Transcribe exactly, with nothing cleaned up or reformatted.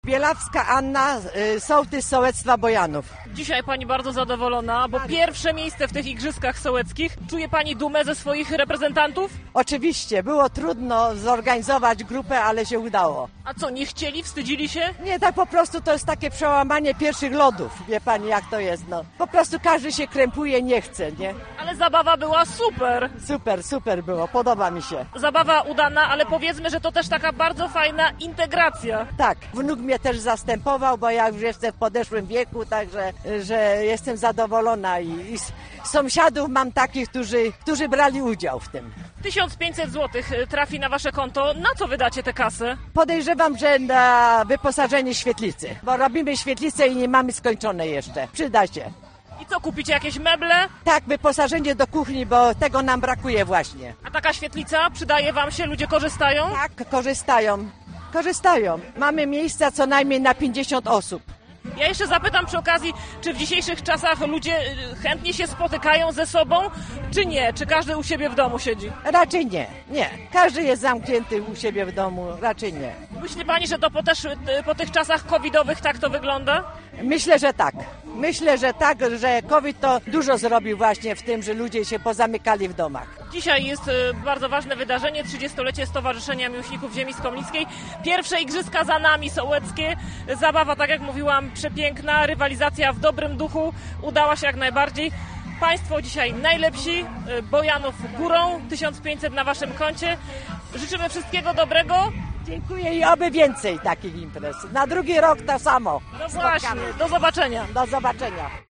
Bielawska Anna, y, sołtys sołectwa Bojanów. Dzisiaj pani bardzo zadowolona, bo pierwsze miejsce w tych igrzyskach sołeckich. Czuje pani dumę ze swoich reprezentantów? Oczywiście, było trudno zorganizować grupę, ale się udało. A co, nie chcieli, wstydzili się? Nie, tak po prostu to jest takie przełamanie pierwszych lodów, wie pani jak to jest, no. Po prostu każdy się krępuje, nie chce, nie? Ale zabawa była super. Super, super było, podoba mi się. Zabawa udana, ale powiedzmy, że to też taka bardzo fajna integracja. Tak, wnuk mnie też zastępował, bo ja już jestem w podeszłym wieku, także że jestem zadowolona i, i sąsiadów mam takich, którzy, którzy brali udział w tym. tysiąc pięćset złotych trafi na wasze konto. Na co wydacie tę kasę? Podejrzewam, że na wyposażenie świetlicy, bo robimy świetlicę i nie mamy skończone jeszcze. Przyda się. I co, kupicie jakieś meble? Tak, wyposażenie do kuchni, bo tego nam brakuje właśnie. A taka świetlica przydaje wam się? Ludzie korzystają? Tak, korzystają. Korzystają. Mamy miejsca co najmniej na pięćdziesiąt osób. Ja jeszcze zapytam przy okazji, czy w dzisiejszych czasach ludzie chętnie się spotykają ze sobą, czy nie? Czy każdy u siebie w domu siedzi? Raczej nie, nie. Każdy jest zamknięty u siebie w domu, raczej nie. Myśli pani, że to po, też, po tych czasach covidowych tak to wygląda? Myślę, że tak. Myślę, że tak, że COVID to dużo zrobił właśnie w tym, że ludzie się pozamykali w domach. Dzisiaj jest bardzo ważne wydarzenie, trzydziestolecie Stowarzyszenia Miłośników Ziemi Skomlickiej. Pierwsze igrzyska za nami, sołeckie. Zabawa, tak jak mówiłam, przepiękna. Rywalizacja w dobrym duchu udała się jak najbardziej. Państwo dzisiaj najlepsi. Bojanów górą, tysiąc pięćset na waszym koncie. Życzymy wszystkiego dobrego. Dziękuję i oby więcej takich imprez. Na drugi rok to samo. No właśnie, do zobaczenia. Do zobaczenia.